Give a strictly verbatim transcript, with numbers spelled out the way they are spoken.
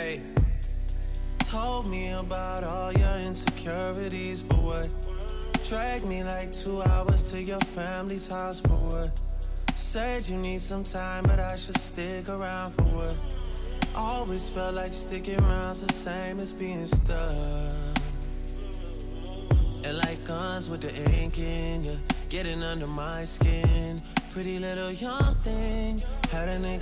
Ayy. Told me about all your insecurities for what? Dragged me like two hours to your family's house for what? Said you need some time, but I should stick around for what? Always felt like sticking around's the same as being stuck. And like guns with the ink in ya, getting under my skin. Pretty little young thing, had a nigga